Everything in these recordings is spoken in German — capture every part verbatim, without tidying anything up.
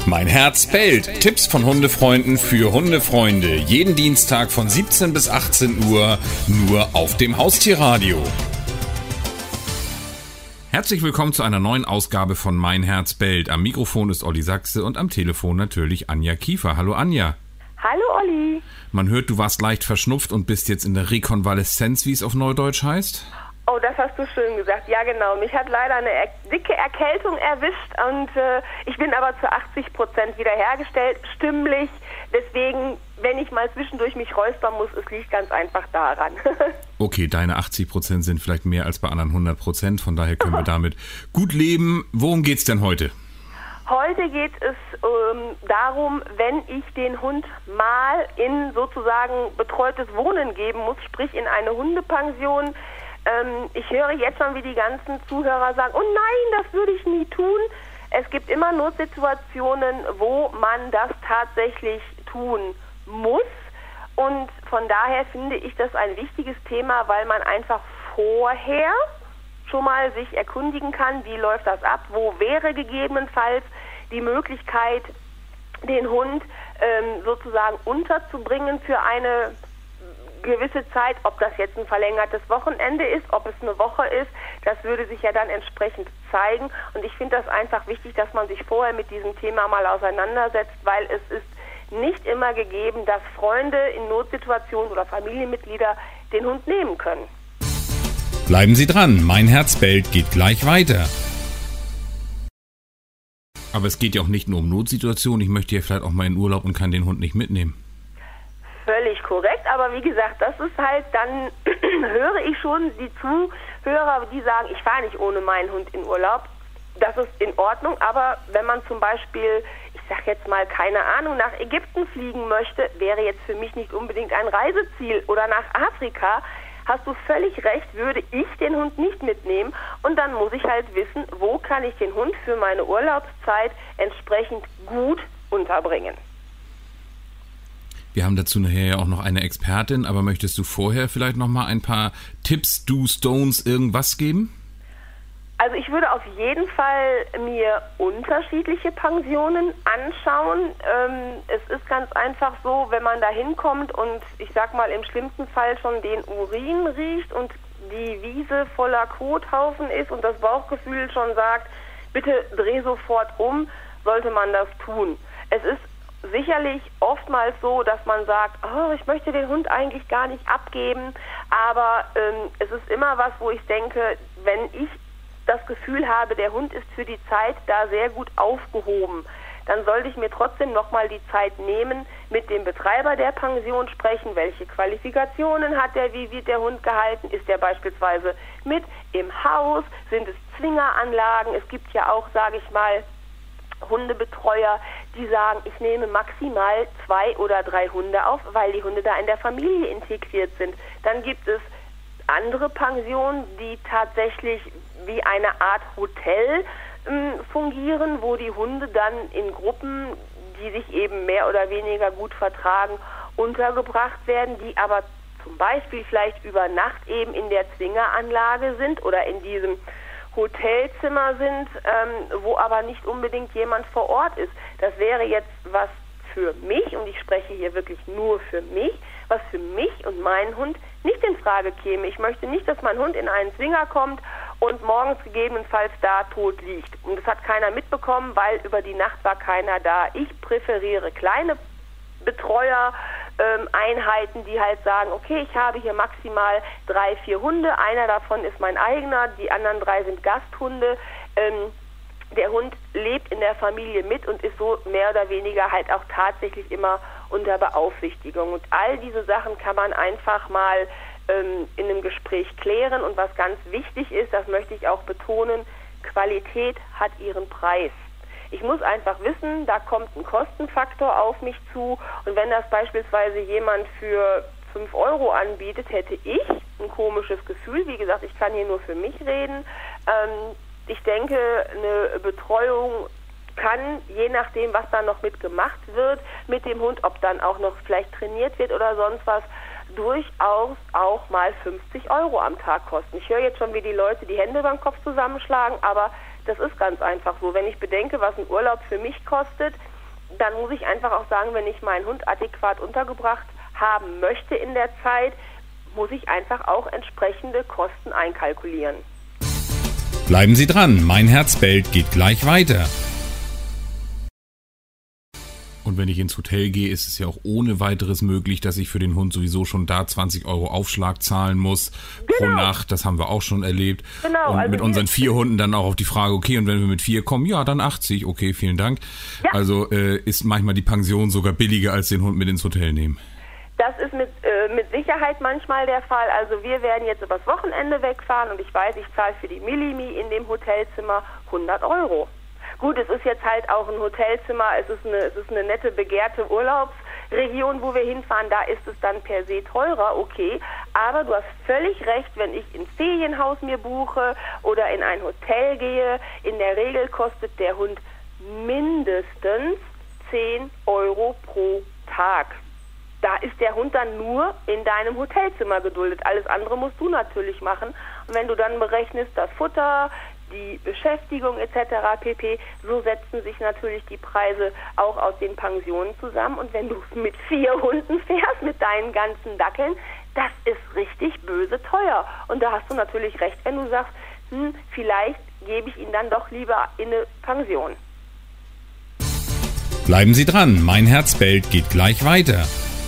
Mein Herz bellt. Tipps von Hundefreunden für Hundefreunde. Jeden Dienstag von siebzehn bis achtzehn Uhr nur auf dem Haustierradio. Herzlich willkommen zu einer neuen Ausgabe von Mein Herz bellt. Am Mikrofon ist Olli Sachse und am Telefon natürlich Anja Kiefer. Hallo Anja. Hallo Olli. Man hört, du warst leicht verschnupft und bist jetzt in der Rekonvaleszenz, wie es auf Neudeutsch heißt. Oh, das hast du schön gesagt. Ja, genau. Mich hat leider eine er- dicke Erkältung erwischt und äh, ich bin aber zu achtzig Prozent wiederhergestellt, stimmlich. Deswegen, wenn ich mal zwischendurch mich räuspern muss, es liegt ganz einfach daran. Okay, deine achtzig Prozent sind vielleicht mehr als bei anderen hundert Prozent, von daher können wir damit gut leben. Worum geht's denn heute? Heute geht es ähm, darum, wenn ich den Hund mal in sozusagen betreutes Wohnen geben muss, sprich in eine Hundepension. Ähm, ich höre jetzt schon, wie die ganzen Zuhörer sagen, oh nein, das würde ich nie tun. Es gibt immer Notsituationen, wo man das tatsächlich tun muss. Und von daher finde ich das ein wichtiges Thema, weil man einfach vorher schon mal sich erkundigen kann, wie läuft das ab, wo wäre gegebenenfalls die Möglichkeit, den Hund ähm, sozusagen unterzubringen für eine gewisse Zeit, ob das jetzt ein verlängertes Wochenende ist, ob es eine Woche ist, das würde sich ja dann entsprechend zeigen. Und ich finde das einfach wichtig, dass man sich vorher mit diesem Thema mal auseinandersetzt, weil es ist nicht immer gegeben, dass Freunde in Notsituationen oder Familienmitglieder den Hund nehmen können. Bleiben Sie dran, Mein Herz bellt geht gleich weiter. Aber es geht ja auch nicht nur um Notsituationen. Ich möchte ja vielleicht auch mal in Urlaub und kann den Hund nicht mitnehmen. Völlig korrekt, aber wie gesagt, das ist halt, dann höre ich schon die Zuhörer, die sagen, ich fahre nicht ohne meinen Hund in Urlaub. Das ist in Ordnung, aber wenn man zum Beispiel, ich sag jetzt mal, keine Ahnung, nach Ägypten fliegen möchte, wäre jetzt für mich nicht unbedingt ein Reiseziel, oder nach Afrika, hast du völlig recht, würde ich den Hund nicht mitnehmen und dann muss ich halt wissen, wo kann ich den Hund für meine Urlaubszeit entsprechend gut unterbringen. Wir haben dazu nachher ja auch noch eine Expertin, aber möchtest du vorher vielleicht noch mal ein paar Tipps, Do's, Don'ts, irgendwas geben? Also ich würde auf jeden Fall mir unterschiedliche Pensionen anschauen. Ähm, es ist ganz einfach so, wenn man da hinkommt und ich sag mal im schlimmsten Fall schon den Urin riecht und die Wiese voller Kothaufen ist und das Bauchgefühl schon sagt, bitte dreh sofort um, sollte man das tun. Es ist sicherlich oftmals so, dass man sagt, oh, ich möchte den Hund eigentlich gar nicht abgeben, aber ähm, es ist immer was, wo ich denke, wenn ich das Gefühl habe, der Hund ist für die Zeit da sehr gut aufgehoben, dann sollte ich mir trotzdem nochmal die Zeit nehmen, mit dem Betreiber der Pension sprechen, welche Qualifikationen hat er, wie wird der Hund gehalten, ist er beispielsweise mit im Haus, sind es Zwingeranlagen, es gibt ja auch, sage ich mal, Hundebetreuer, die sagen, ich nehme maximal zwei oder drei Hunde auf, weil die Hunde da in der Familie integriert sind. Dann gibt es andere Pensionen, die tatsächlich wie eine Art Hotel ähm, fungieren, wo die Hunde dann in Gruppen, die sich eben mehr oder weniger gut vertragen, untergebracht werden, die aber zum Beispiel vielleicht über Nacht eben in der Zwingeranlage sind oder in diesem Hotelzimmer sind, ähm, wo aber nicht unbedingt jemand vor Ort ist. Das wäre jetzt was für mich, und ich spreche hier wirklich nur für mich, was für mich und meinen Hund nicht in Frage käme. Ich möchte nicht, dass mein Hund in einen Zwinger kommt und morgens gegebenenfalls da tot liegt. Und das hat keiner mitbekommen, weil über die Nacht war keiner da. Ich präferiere kleine Betreuer, ähm, Einheiten, die halt sagen, okay, ich habe hier maximal drei, vier Hunde, einer davon ist mein eigener, die anderen drei sind Gasthunde. Ähm, der Hund lebt in der Familie mit und ist so mehr oder weniger halt auch tatsächlich immer unter Beaufsichtigung. Und all diese Sachen kann man einfach mal ähm, in einem Gespräch klären. Und was ganz wichtig ist, das möchte ich auch betonen, Qualität hat ihren Preis. Ich muss einfach wissen, da kommt ein Kostenfaktor auf mich zu und wenn das beispielsweise jemand für fünf Euro anbietet, hätte ich ein komisches Gefühl. Wie gesagt, ich kann hier nur für mich reden. Ähm, ich denke, eine Betreuung kann, je nachdem, was da noch mit gemacht wird, mit dem Hund, ob dann auch noch vielleicht trainiert wird oder sonst was, durchaus auch mal fünfzig Euro am Tag kosten. Ich höre jetzt schon, wie die Leute die Hände beim Kopf zusammenschlagen, aber das ist ganz einfach so. Wenn ich bedenke, was ein Urlaub für mich kostet, dann muss ich einfach auch sagen, wenn ich meinen Hund adäquat untergebracht haben möchte in der Zeit, muss ich einfach auch entsprechende Kosten einkalkulieren. Bleiben Sie dran, Mein Herz bellt geht gleich weiter. Und wenn ich ins Hotel gehe, ist es ja auch ohne weiteres möglich, dass ich für den Hund sowieso schon da zwanzig Euro Aufschlag zahlen muss Genau. pro Nacht. Das haben wir auch schon erlebt. Genau, und also mit wir- unseren vier Hunden dann auch auf die Frage, okay, und wenn wir mit vier kommen, ja, dann achtzig. Okay, vielen Dank. Ja. Also äh, ist manchmal die Pension sogar billiger, als den Hund mit ins Hotel nehmen. Das ist mit, äh, mit Sicherheit manchmal der Fall. Also wir werden jetzt übers Wochenende wegfahren und ich weiß, ich zahle für die Millimi in dem Hotelzimmer hundert Euro. Gut, es ist jetzt halt auch ein Hotelzimmer, es ist eine, es ist eine nette, begehrte Urlaubsregion, wo wir hinfahren, da ist es dann per se teurer, okay. Aber du hast völlig recht, wenn ich ins Ferienhaus mir buche oder in ein Hotel gehe, in der Regel kostet der Hund mindestens zehn Euro pro Tag. Da ist der Hund dann nur in deinem Hotelzimmer geduldet. Alles andere musst du natürlich machen. Und wenn du dann berechnest, das Futter, die Beschäftigung et cetera pp., so setzen sich natürlich die Preise auch aus den Pensionen zusammen. Und wenn du mit vier Hunden fährst, mit deinen ganzen Dackeln, das ist richtig böse teuer. Und da hast du natürlich recht, wenn du sagst, hm, vielleicht gebe ich ihn dann doch lieber in eine Pension. Bleiben Sie dran, Mein Herz bellt geht gleich weiter.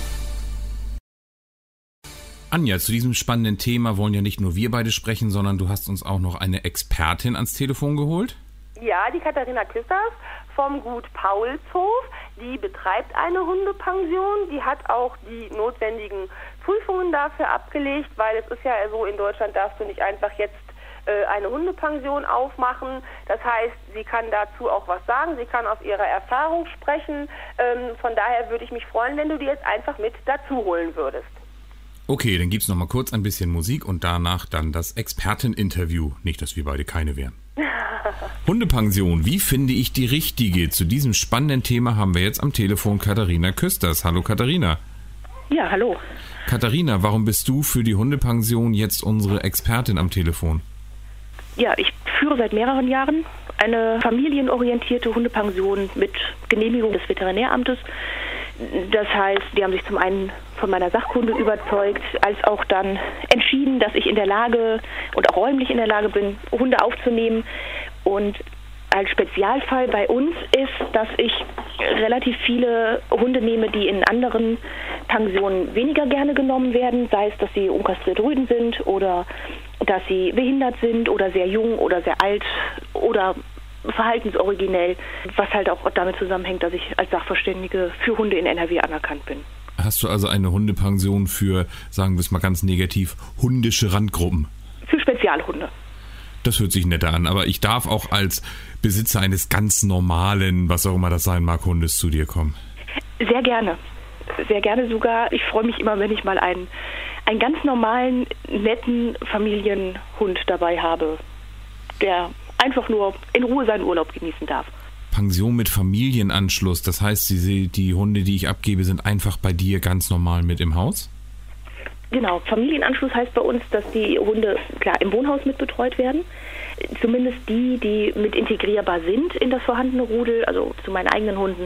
Anja, zu diesem spannenden Thema wollen ja nicht nur wir beide sprechen, sondern du hast uns auch noch eine Expertin ans Telefon geholt. Ja, die Katharina Küsters vom Gut Paulshof, die betreibt eine Hundepension. Die hat auch die notwendigen Prüfungen dafür abgelegt, weil es ist ja so, in Deutschland darfst du nicht einfach jetzt äh, eine Hundepension aufmachen. Das heißt, sie kann dazu auch was sagen, sie kann aus ihrer Erfahrung sprechen. Ähm, von daher würde ich mich freuen, wenn du die jetzt einfach mit dazu holen würdest. Okay, dann gibt's noch mal kurz ein bisschen Musik und danach dann das Experteninterview. Nicht, dass wir beide keine wären. Hundepension, wie finde ich die richtige? Zu diesem spannenden Thema haben wir jetzt am Telefon Katharina Küsters. Hallo Katharina. Ja, hallo. Katharina, warum bist du für die Hundepension jetzt unsere Expertin am Telefon? Ja, ich führe seit mehreren Jahren eine familienorientierte Hundepension mit Genehmigung des Veterinäramtes. Das heißt, die haben sich zum einen von meiner Sachkunde überzeugt, als auch dann entschieden, dass ich in der Lage und auch räumlich in der Lage bin, Hunde aufzunehmen. Und als Spezialfall bei uns ist, dass ich relativ viele Hunde nehme, die in anderen Pensionen weniger gerne genommen werden, sei es, dass sie unkastrierte Rüden sind oder dass sie behindert sind oder sehr jung oder sehr alt oder verhaltensoriginell, was halt auch damit zusammenhängt, dass ich als Sachverständige für Hunde in N R W anerkannt bin. Hast du also eine Hundepension für, sagen wir es mal ganz negativ, hundische Randgruppen? Für Spezialhunde. Das hört sich netter an, aber ich darf auch als Besitzer eines ganz normalen, was auch immer das sein mag, Hundes zu dir kommen. Sehr gerne. Sehr gerne sogar. Ich freue mich immer, wenn ich mal einen, einen ganz normalen, netten Familienhund dabei habe, der einfach nur in Ruhe seinen Urlaub genießen darf. Pension mit Familienanschluss, das heißt, die, die Hunde, die ich abgebe, sind einfach bei dir ganz normal mit im Haus? Genau, Familienanschluss heißt bei uns, dass die Hunde klar im Wohnhaus mit betreut werden. Zumindest die, die mit integrierbar sind in das vorhandene Rudel, also zu meinen eigenen Hunden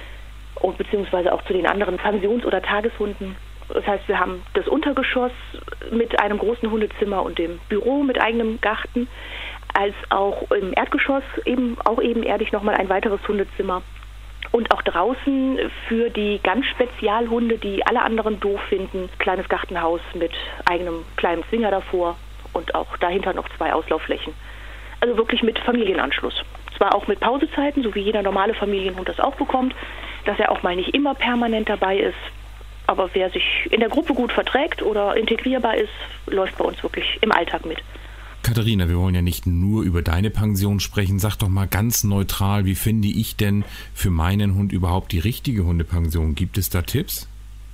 und beziehungsweise auch zu den anderen Pensions- oder Tageshunden. Das heißt, wir haben das Untergeschoss mit einem großen Hundezimmer und dem Büro mit eigenem Garten, als auch im Erdgeschoss eben auch ebenerdig nochmal ein weiteres Hundezimmer. Und auch draußen für die ganz Spezialhunde, die alle anderen doof finden, kleines Gartenhaus mit eigenem kleinen Zwinger davor und auch dahinter noch zwei Auslaufflächen. Also wirklich mit Familienanschluss. Zwar auch mit Pausezeiten, so wie jeder normale Familienhund das auch bekommt, dass er auch mal nicht immer permanent dabei ist. Aber wer sich in der Gruppe gut verträgt oder integrierbar ist, läuft bei uns wirklich im Alltag mit. Katharina, wir wollen ja nicht nur über deine Pension sprechen. Sag doch mal ganz neutral, wie finde ich denn für meinen Hund überhaupt die richtige Hundepension? Gibt es da Tipps?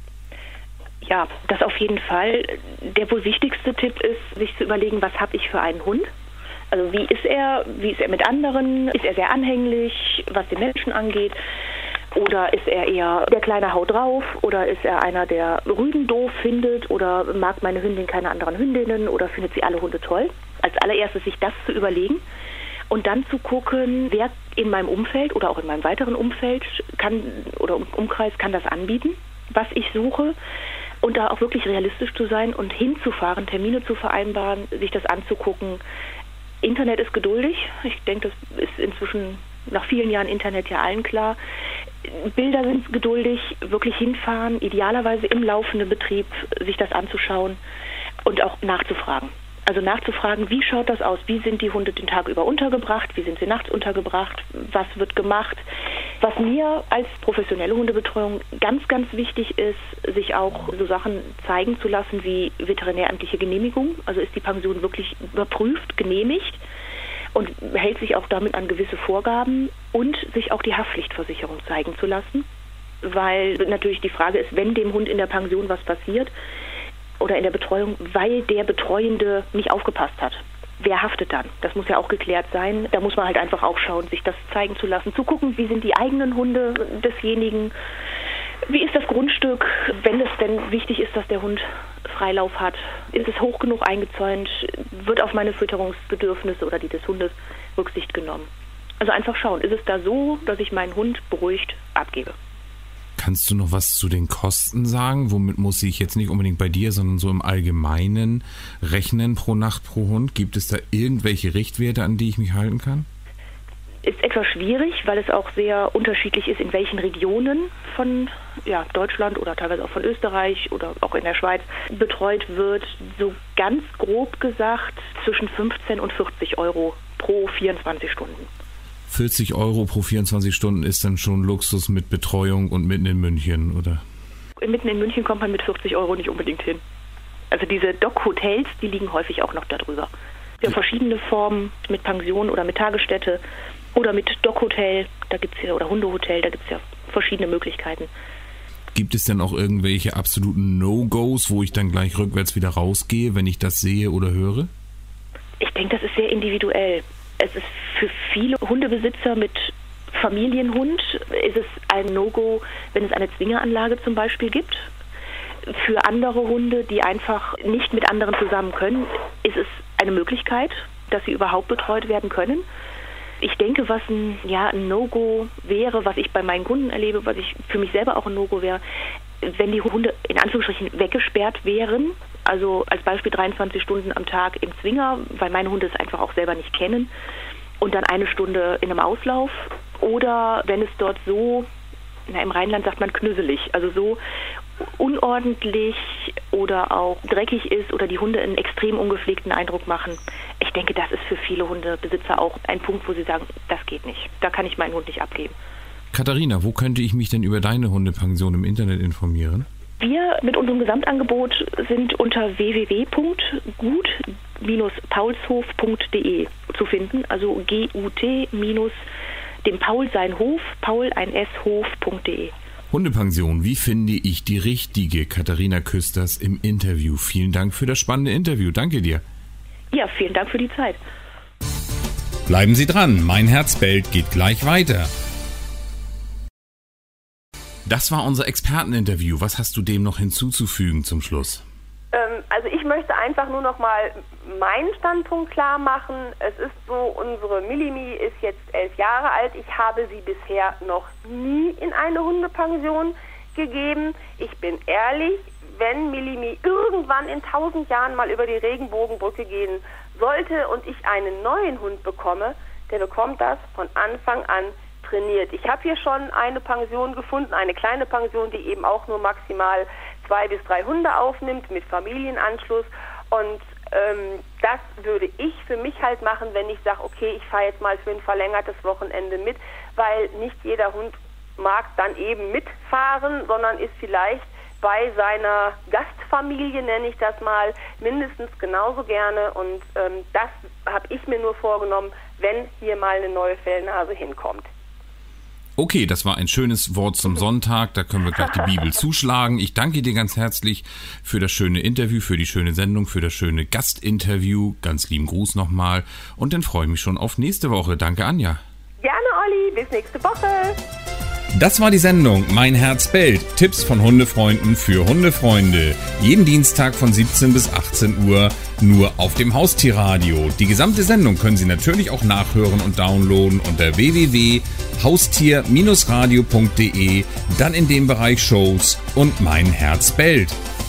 Ja, das auf jeden Fall. Der wohl wichtigste Tipp ist, sich zu überlegen, was habe ich für einen Hund? Also wie ist er? Wie ist er mit anderen? Ist er sehr anhänglich, was den Menschen angeht? Oder ist er eher der kleine Hau drauf? Oder ist er einer, der Rüden doof findet? Oder mag meine Hündin keine anderen Hündinnen? Oder findet sie alle Hunde toll? Als allererstes sich das zu überlegen Und dann zu gucken, wer in meinem Umfeld oder auch in meinem weiteren Umfeld kann oder Umkreis kann das anbieten, was ich suche. Und da auch wirklich realistisch zu sein und hinzufahren, Termine zu vereinbaren, sich das anzugucken. Internet ist geduldig. Ich denke, das ist inzwischen nach vielen Jahren Internet ja allen klar. Bilder sind geduldig, wirklich hinfahren, idealerweise im laufenden Betrieb sich das anzuschauen und auch nachzufragen. Also nachzufragen, wie schaut das aus? Wie sind die Hunde den Tag über untergebracht? Wie sind sie nachts untergebracht? Was wird gemacht? Was mir als professionelle Hundebetreuung ganz, ganz wichtig ist, sich auch so Sachen zeigen zu lassen wie veterinäramtliche Genehmigung. Also ist die Pension wirklich überprüft, genehmigt und hält sich auch damit an gewisse Vorgaben und sich auch die Haftpflichtversicherung zeigen zu lassen. Weil natürlich die Frage ist, wenn dem Hund in der Pension was passiert, oder in der Betreuung, weil der Betreuende nicht aufgepasst hat. Wer haftet dann? Das muss ja auch geklärt sein. Da muss man halt einfach auch schauen, sich das zeigen zu lassen, zu gucken, wie sind die eigenen Hunde desjenigen, wie ist das Grundstück, wenn es denn wichtig ist, dass der Hund Freilauf hat, ist es hoch genug eingezäunt, wird auf meine Fütterungsbedürfnisse oder die des Hundes Rücksicht genommen. Also einfach schauen, ist es da so, dass ich meinen Hund beruhigt abgebe. Kannst du noch was zu den Kosten sagen? Womit muss ich jetzt nicht unbedingt bei dir, sondern so im Allgemeinen rechnen pro Nacht, pro Hund? Gibt es da irgendwelche Richtwerte, an die ich mich halten kann? Ist etwas schwierig, weil es auch sehr unterschiedlich ist, in welchen Regionen von ja, Deutschland oder teilweise auch von Österreich oder auch in der Schweiz betreut wird. So ganz grob gesagt zwischen fünfzehn und vierzig Euro pro vierundzwanzig Stunden. vierzig Euro pro vierundzwanzig Stunden ist dann schon Luxus mit Betreuung und mitten in München, oder? Mitten in München kommt man mit vierzig Euro nicht unbedingt hin. Also diese Dock-Hotels, die liegen häufig auch noch darüber. Wir haben verschiedene Formen mit Pension oder mit Tagesstätte oder mit Dock-Hotel, da gibt's ja, oder Hundehotel, da gibt es ja verschiedene Möglichkeiten. Gibt es denn auch irgendwelche absoluten No-Gos, wo ich dann gleich rückwärts wieder rausgehe, wenn ich das sehe oder höre? Ich denke, das ist sehr individuell. Es ist für viele Hundebesitzer mit Familienhund ist es ein No-Go, wenn es eine Zwingeranlage zum Beispiel gibt. Für andere Hunde, die einfach nicht mit anderen zusammen können, ist es eine Möglichkeit, dass sie überhaupt betreut werden können. Ich denke, was ein, ja, ein No-Go wäre, was ich bei meinen Kunden erlebe, was ich für mich selber auch ein No-Go wäre, wenn die Hunde in Anführungsstrichen weggesperrt wären. Also als Beispiel dreiundzwanzig Stunden am Tag im Zwinger, weil meine Hunde es einfach auch selber nicht kennen. Und dann eine Stunde in einem Auslauf. Oder wenn es dort so, na, im Rheinland sagt man knüsselig, also so unordentlich oder auch dreckig ist oder die Hunde einen extrem ungepflegten Eindruck machen. Ich denke, das ist für viele Hundebesitzer auch ein Punkt, wo sie sagen, das geht nicht. Da kann ich meinen Hund nicht abgeben. Katharina, wo könnte ich mich denn über deine Hundepension im Internet informieren? Wir mit unserem Gesamtangebot sind unter w w w punkt gut paulshof punkt d e zu finden, also G U T minus dem Paul sein Hof, Paul ein S Hof punkt d e. Hundepension, wie finde ich die richtige? Katharina Küsters im Interview. Vielen Dank für das spannende Interview. Danke dir. Ja, vielen Dank für die Zeit. Bleiben Sie dran, mein Herz bellt geht gleich weiter. Das war unser Experteninterview. Was hast du dem noch hinzuzufügen zum Schluss? Ähm, also ich möchte einfach nur noch mal meinen Standpunkt klar machen. Es ist so, unsere Millimi ist jetzt elf Jahre alt. Ich habe sie bisher noch nie in eine Hundepension gegeben. Ich bin ehrlich, wenn Millimi irgendwann in tausend Jahren mal über die Regenbogenbrücke gehen sollte und ich einen neuen Hund bekomme, der bekommt das von Anfang an trainiert. Ich habe hier schon eine Pension gefunden, eine kleine Pension, die eben auch nur maximal zwei bis drei Hunde aufnimmt mit Familienanschluss und ähm, das würde ich für mich halt machen, wenn ich sage, okay, ich fahre jetzt mal für ein verlängertes Wochenende mit, weil nicht jeder Hund mag dann eben mitfahren, sondern ist vielleicht bei seiner Gastfamilie, nenne ich das mal, mindestens genauso gerne und ähm, das habe ich mir nur vorgenommen, wenn hier mal eine neue Fellnase hinkommt. Okay, das war ein schönes Wort zum Sonntag. Da können wir gleich die Bibel zuschlagen. Ich danke dir ganz herzlich für das schöne Interview, für die schöne Sendung, für das schöne Gastinterview. Ganz lieben Gruß nochmal. Und dann freue ich mich schon auf nächste Woche. Danke, Anja. Gerne, Olli. Bis nächste Woche. Das war die Sendung Mein Herz bellt. Tipps von Hundefreunden für Hundefreunde. Jeden Dienstag von siebzehn bis achtzehn Uhr nur auf dem Haustierradio. Die gesamte Sendung können Sie natürlich auch nachhören und downloaden unter w w w punkt haustier Bindestrich radio punkt de, dann in dem Bereich Shows und Mein Herz bellt.